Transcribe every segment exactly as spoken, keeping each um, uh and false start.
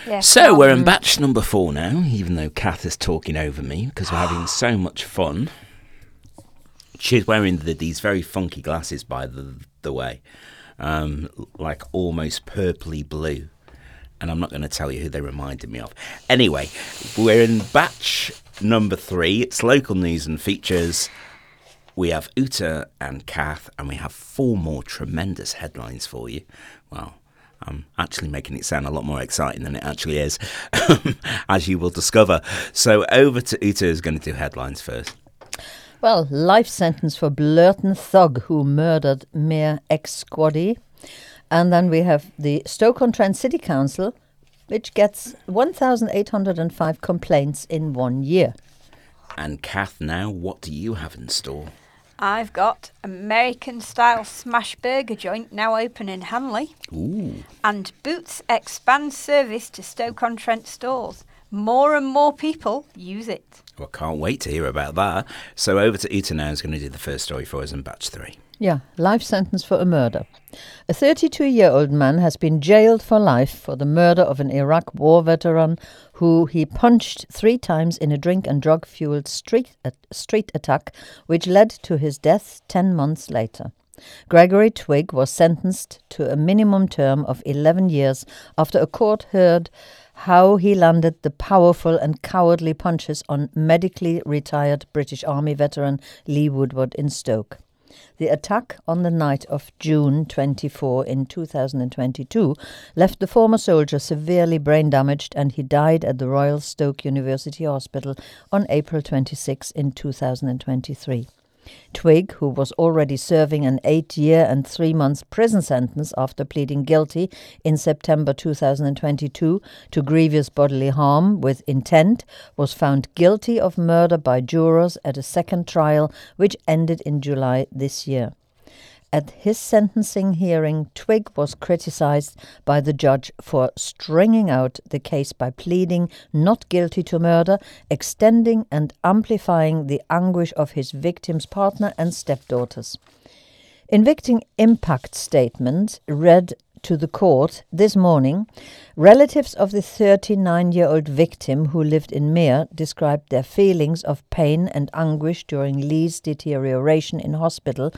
Yes, So we're in um, batch number four now, even though Kath is talking over me because we're having so much fun. She's wearing the, these very funky glasses, by the, the way, um, like almost purpley blue. And I'm not going to tell you who they reminded me of. Anyway, we're in batch number three. It's local news and features. We have Uta and Kath, and we have four more tremendous headlines for you. Well, I'm actually making it sound a lot more exciting than it actually is, as you will discover. So over to Uta, who's going to do headlines first. Well, life sentence for Blurton thug who murdered Mayor ex-squaddie. And then we have the Stoke-on-Trent City Council, which gets one thousand eight hundred five complaints in one year. And Kath, now, what do you have in store? I've got American-style smash burger joint now open in Hanley. Ooh. And Boots expands service to Stoke-on-Trent stores. More and more people use it. Well, can't wait to hear about that. So over to Uta now, who's going to do the first story for us in batch three. Yeah, life sentence for a murder. A thirty-two-year-old man has been jailed for life for the murder of an Iraq war veteran who he punched three times in a drink and drug-fueled street, uh, street attack, which led to his death ten months later. Gregory Twigg was sentenced to a minimum term of eleven years after a court heard how he landed the powerful and cowardly punches on medically retired British Army veteran Lee Woodward in Stoke. The attack on the night of June twenty-fourth in two thousand twenty-two left the former soldier severely brain damaged, and he died at the Royal Stoke University Hospital on April twenty-sixth in two thousand twenty-three. Twigg, who was already serving an eight-year and three months prison sentence after pleading guilty in September two thousand twenty-two to grievous bodily harm with intent, was found guilty of murder by jurors at a second trial, which ended in July this year. At his sentencing hearing, Twigg was criticized by the judge for stringing out the case by pleading not guilty to murder, extending and amplifying the anguish of his victim's partner and stepdaughters. In victim impact statement read to the court this morning, relatives of the thirty-nine-year-old victim who lived in Mere described their feelings of pain and anguish during Lee's deterioration in hospital.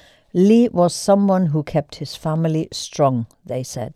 Lee was someone who kept his family strong, they said.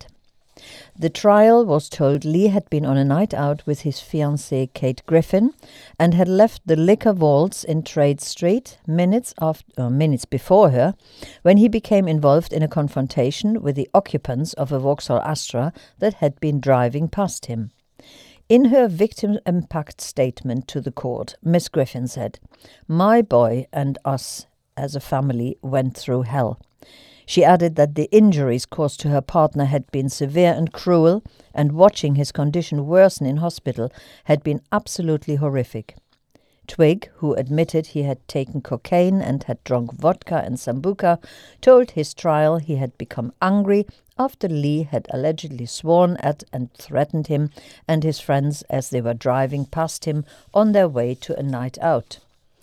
The trial was told Lee had been on a night out with his fiancée Kate Griffin and had left the liquor vaults in Trade Street minutes after, uh, minutes before her, when he became involved in a confrontation with the occupants of a Vauxhall Astra that had been driving past him. In her victim impact statement to the court, Miss Griffin said, "My boy and us as a family went through hell." She added that the injuries caused to her partner had been severe and cruel, and watching his condition worsen in hospital had been absolutely horrific. Twigg, who admitted he had taken cocaine and had drunk vodka and sambuca, told his trial he had become angry after Lee had allegedly sworn at and threatened him and his friends as they were driving past him on their way to a night out.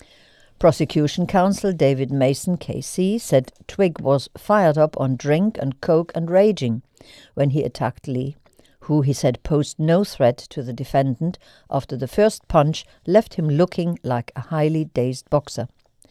Prosecution counsel David Mason K C said Twigg was fired up on drink and coke and raging when he attacked Lee, who he said posed no threat to the defendant after the first punch left him looking like a highly dazed boxer.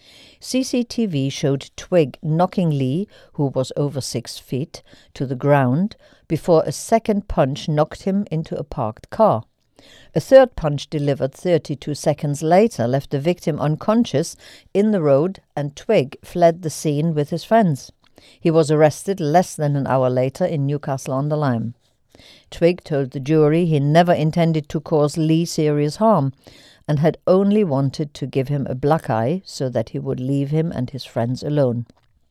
C C T V showed Twigg knocking Lee, who was over six feet, to the ground before a second punch knocked him into a parked car. A third punch delivered thirty-two seconds later left the victim unconscious in the road, and Twigg fled the scene with his friends. He was arrested less than an hour later in Newcastle-on-the-Lyme. Twigg told the jury he never intended to cause Lee serious harm and had only wanted to give him a black eye so that he would leave him and his friends alone.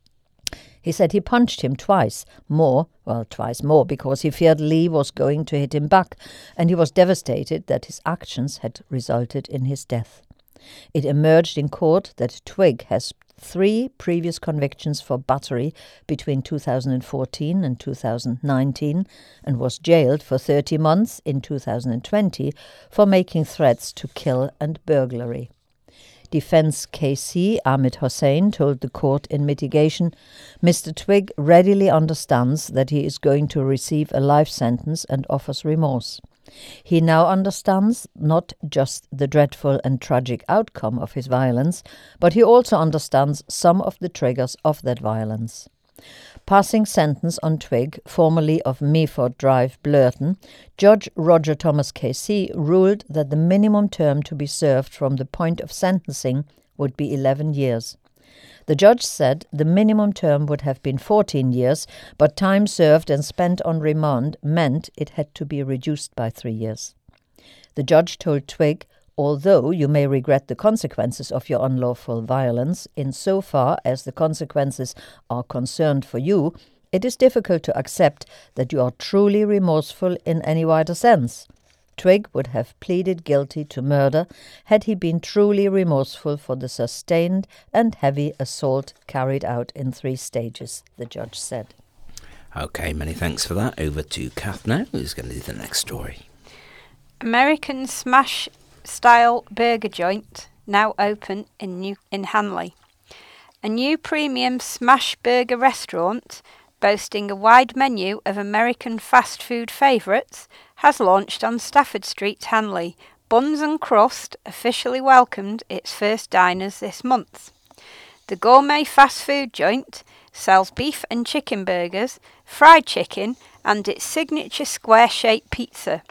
He said he punched him twice, more, well, twice more, because he feared Lee was going to hit him back, and he was devastated that his actions had resulted in his death. It emerged in court that Twigg has three previous convictions for battery between two thousand fourteen and two thousand nineteen and was jailed for thirty months in two thousand twenty for making threats to kill and burglary. Defense K C Ahmed Hossein told the court in mitigation, "Mister Twigg readily understands that he is going to receive a life sentence and offers remorse. He now understands not just the dreadful and tragic outcome of his violence, but he also understands some of the triggers of that violence. Passing sentence on Twig, formerly of Meaford Drive, Blurton, Judge Roger Thomas K C ruled that the minimum term to be served from the point of sentencing would be eleven years. The judge said the minimum term would have been fourteen years, but time served and spent on remand meant it had to be reduced by three years. The judge told Twig, although you may regret the consequences of your unlawful violence, insofar as the consequences are concerned for you, it is difficult to accept that you are truly remorseful in any wider sense. Twig would have pleaded guilty to murder had he been truly remorseful for the sustained and heavy assault carried out in three stages, the judge said. Okay, many thanks for that. Over to Kath now, who's going to do the next story. American smash-style burger joint now open in New in Hanley. A new premium smash burger restaurant boasting a wide menu of American fast food favourites has launched on Stafford Street, Hanley. Buns and Crust officially welcomed its first diners this month. The gourmet fast food joint sells beef and chicken burgers, fried chicken, and its signature square-shaped pizza.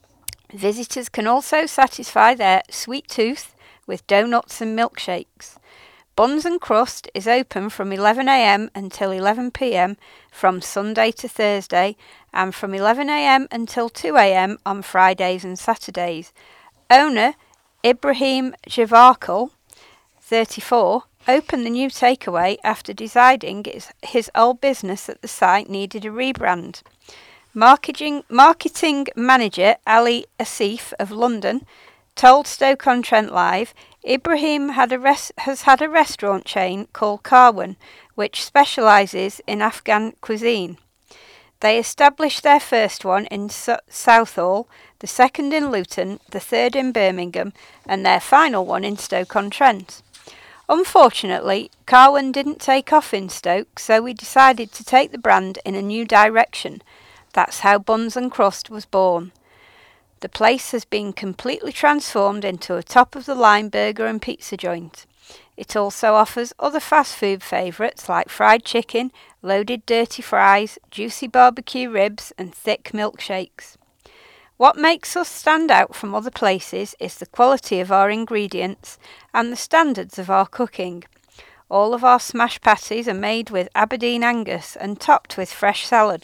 Visitors can also satisfy their sweet tooth with donuts and milkshakes. Buns and Crust is open from eleven a m until eleven p m from Sunday to Thursday and from eleven a m until two a m on Fridays and Saturdays. Owner Ibrahim Javarkal, thirty-four, opened the new takeaway after deciding his old business at the site needed a rebrand. Marketing, marketing manager Ali Asif of London told Stoke-on-Trent Live, Ibrahim had a res- has had a restaurant chain called Carwan, which specialises in Afghan cuisine. They established their first one in S- Southall, the second in Luton, the third in Birmingham, and their final one in Stoke-on-Trent. Unfortunately, Carwan didn't take off in Stoke, so we decided to take the brand in a new direction. That's how Buns and Crust was born. The place has been completely transformed into a top-of-the-line burger and pizza joint. It also offers other fast food favourites like fried chicken, loaded dirty fries, juicy barbecue ribs and thick milkshakes. What makes us stand out from other places is the quality of our ingredients and the standards of our cooking. All of our smash patties are made with Aberdeen Angus and topped with fresh salad.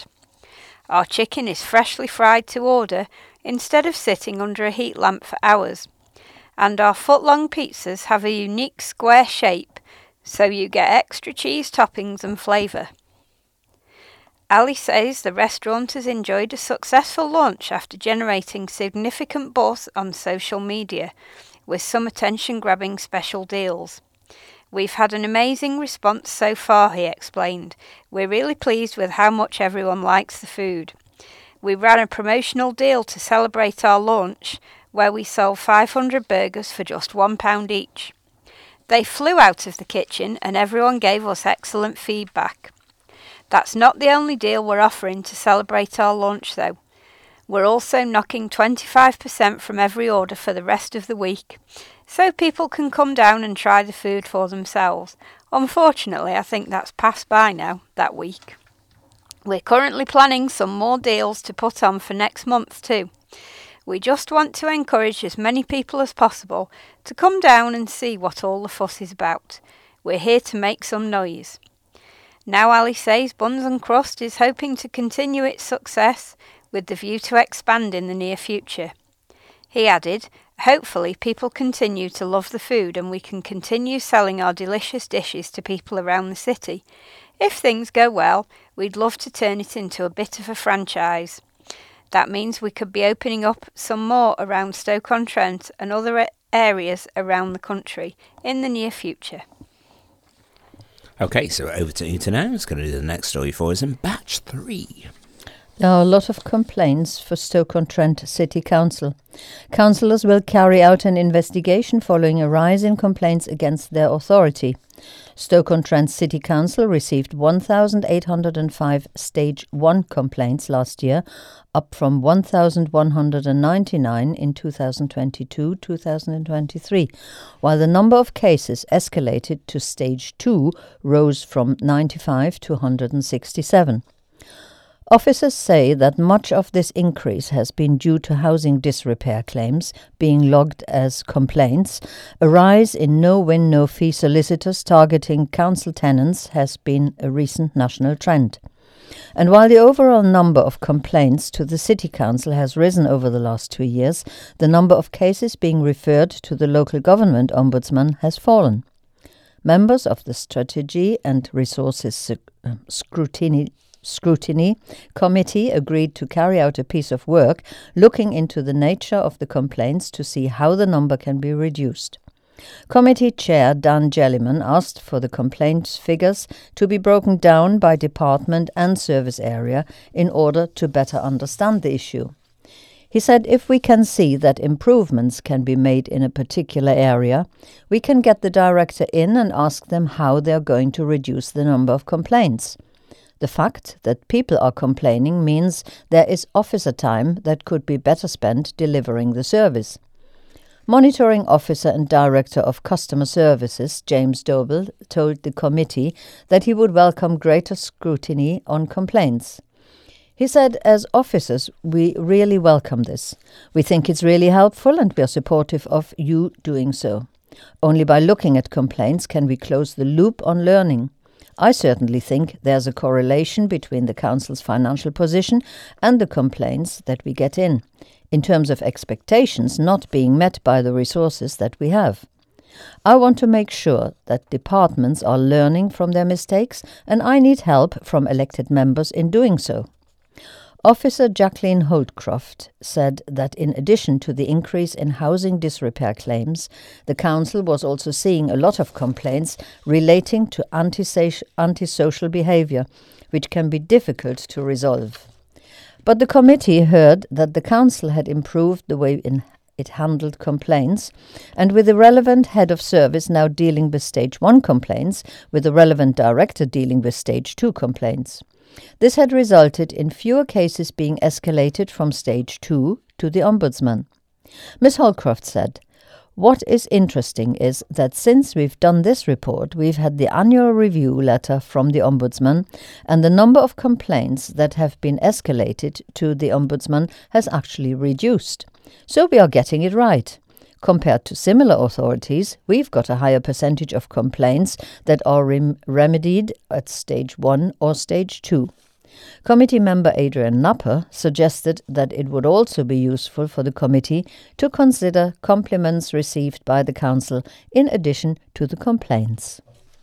Our chicken is freshly fried to order instead of sitting under a heat lamp for hours. And our foot-long pizzas have a unique square shape, so you get extra cheese toppings and flavour. Ali says the restaurant has enjoyed a successful launch after generating significant buzz on social media, with some attention-grabbing special deals. We've had an amazing response so far, he explained. We're really pleased with how much everyone likes the food. We ran a promotional deal to celebrate our launch where we sold five hundred burgers for just one pound each. They flew out of the kitchen and everyone gave us excellent feedback. That's not the only deal we're offering to celebrate our launch though. We're also knocking twenty-five percent from every order for the rest of the week, so people can come down and try the food for themselves. Unfortunately, I think that's passed by now, that week. We're currently planning some more deals to put on for next month too. We just want to encourage as many people as possible to come down and see what all the fuss is about. We're here to make some noise. Now Ali says Buns and Crust is hoping to continue its success with the view to expand in the near future. He added, hopefully people continue to love the food and we can continue selling our delicious dishes to people around the city. If things go well, we'd love to turn it into a bit of a franchise. That means we could be opening up some more around Stoke-on-Trent and other areas around the country in the near future. Okay, so over to Uta now. It's going to do the next story for us in batch three. There are a lot of complaints for Stoke-on-Trent City Council. Councillors will carry out an investigation following a rise in complaints against their authority. Stoke-on-Trent City Council received one thousand eight hundred five Stage one complaints last year, up from one thousand one hundred ninety-nine in two thousand twenty-two to two thousand twenty-three, while the number of cases escalated to Stage two rose from ninety-five to one hundred sixty-seven. Officers say that much of this increase has been due to housing disrepair claims being logged as complaints. A rise in no-win, no-fee solicitors targeting council tenants has been a recent national trend. And while the overall number of complaints to the City Council has risen over the last two years, the number of cases being referred to the local government ombudsman has fallen. Members of the Strategy and Resources uh, Scrutiny Scrutiny Committee agreed to carry out a piece of work looking into the nature of the complaints to see how the number can be reduced. Committee Chair Dan Jelliman asked for the complaints figures to be broken down by department and service area in order to better understand the issue. He said if we can see that improvements can be made in a particular area, we can get the director in and ask them how they are going to reduce the number of complaints. The fact that people are complaining means there is officer time that could be better spent delivering the service. Monitoring Officer and Director of Customer Services, James Dobell, told the committee that he would welcome greater scrutiny on complaints. He said, as officers, we really welcome this. We think it's really helpful and we are supportive of you doing so. Only by looking at complaints can we close the loop on learning. I certainly think there's a correlation between the Council's financial position and the complaints that we get in, in terms of expectations not being met by the resources that we have. I want to make sure that departments are learning from their mistakes, and I need help from elected members in doing so. Officer Jacqueline Holdcroft said that in addition to the increase in housing disrepair claims, the Council was also seeing a lot of complaints relating to antisocial behaviour, which can be difficult to resolve. But the committee heard that the Council had improved the way in it handled complaints, and with the relevant head of service now dealing with Stage one complaints, with the relevant director dealing with Stage two complaints. This had resulted in fewer cases being escalated from Stage two to the Ombudsman. Miz Holcroft said, "What is interesting is that since we've done this report, we've had the annual review letter from the Ombudsman, and the number of complaints that have been escalated to the Ombudsman has actually reduced. So we are getting it right. Compared to similar authorities, we've got a higher percentage of complaints that are rem- remedied at Stage one or Stage two. Committee member Adrian Napper suggested that it would also be useful for the committee to consider compliments received by the Council in addition to the complaints.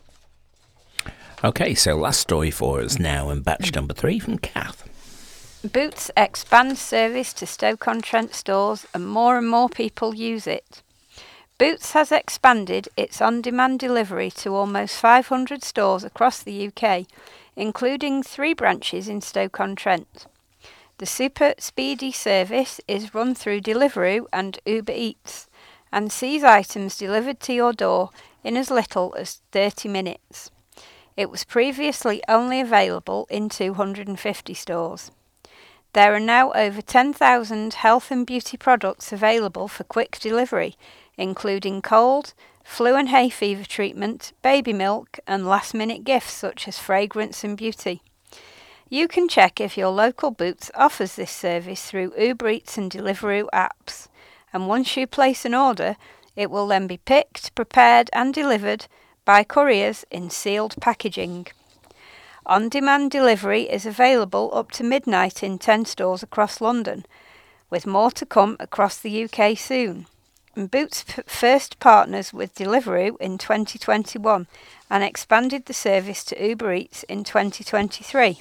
Okay, so last story for us now, and batch number three from Kath. Boots expands service to Stoke-on-Trent stores and more and more people use it. Boots has expanded its on-demand delivery to almost five hundred stores across the U K, including three branches in Stoke-on-Trent. The super speedy service is run through Deliveroo and Uber Eats and sees items delivered to your door in as little as thirty minutes. It was previously only available in two hundred fifty stores. There are now over ten thousand health and beauty products available for quick delivery, including cold, flu and hay fever treatment, baby milk, and last-minute gifts such as fragrance and beauty. You can check if your local Boots offers this service through Uber Eats and Deliveroo apps, and once you place an order, it will then be picked, prepared and delivered by couriers in sealed packaging. On-demand delivery is available up to midnight in ten stores across London, with more to come across the U K soon. And Boots p- first partners with Deliveroo in twenty twenty-one and expanded the service to Uber Eats in twenty twenty-three.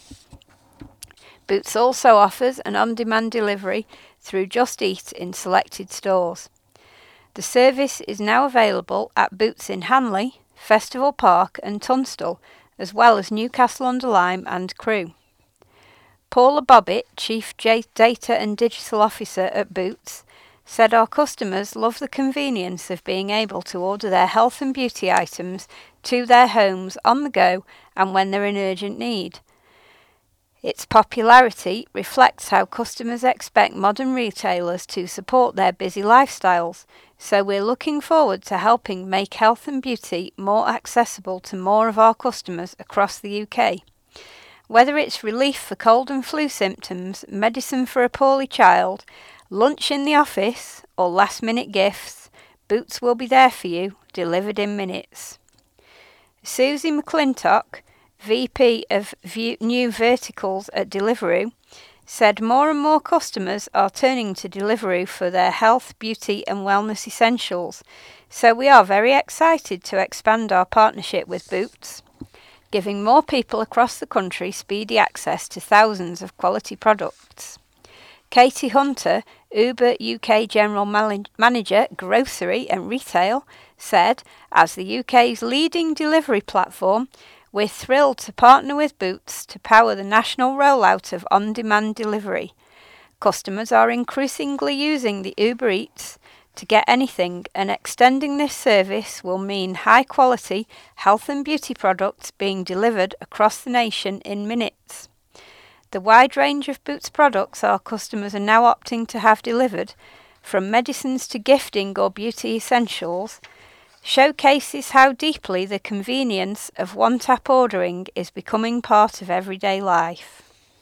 Boots also offers an on-demand delivery through Just Eat in selected stores. The service is now available at Boots in Hanley, Festival Park and Tunstall, as well as Newcastle-under-Lyme and Crewe. Paula Bobbitt, Chief J- Data and Digital Officer at Boots, said our customers love the convenience of being able to order their health and beauty items to their homes on the go and when they're in urgent need. Its popularity reflects how customers expect modern retailers to support their busy lifestyles, so we're looking forward to helping make health and beauty more accessible to more of our customers across the U K. Whether it's relief for cold and flu symptoms, medicine for a poorly child, lunch in the office, or last-minute gifts, Boots will be there for you, delivered in minutes. Susie McClintock, V P of View- New Verticals at Deliveroo, said more and more customers are turning to Deliveroo for their health, beauty and wellness essentials, so we are very excited to expand our partnership with Boots, giving more people across the country speedy access to thousands of quality products. Katie Hunter, Uber U K General Man- Manager, Grocery and Retail, said, as the U K's leading delivery platform, we're thrilled to partner with Boots to power the national rollout of on-demand delivery. Customers are increasingly using the Uber Eats to get anything, and extending this service will mean high-quality health and beauty products being delivered across the nation in minutes. The wide range of Boots products our customers are now opting to have delivered, from medicines to gifting or beauty essentials, showcases how deeply the convenience of one-tap ordering is becoming part of everyday life.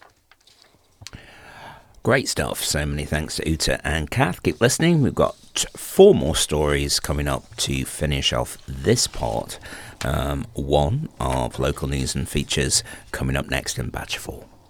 Great stuff. So many thanks to Uta and Kath. Keep listening. We've got four more stories coming up to finish off this part. Um, one of local news and features coming up next in batch four.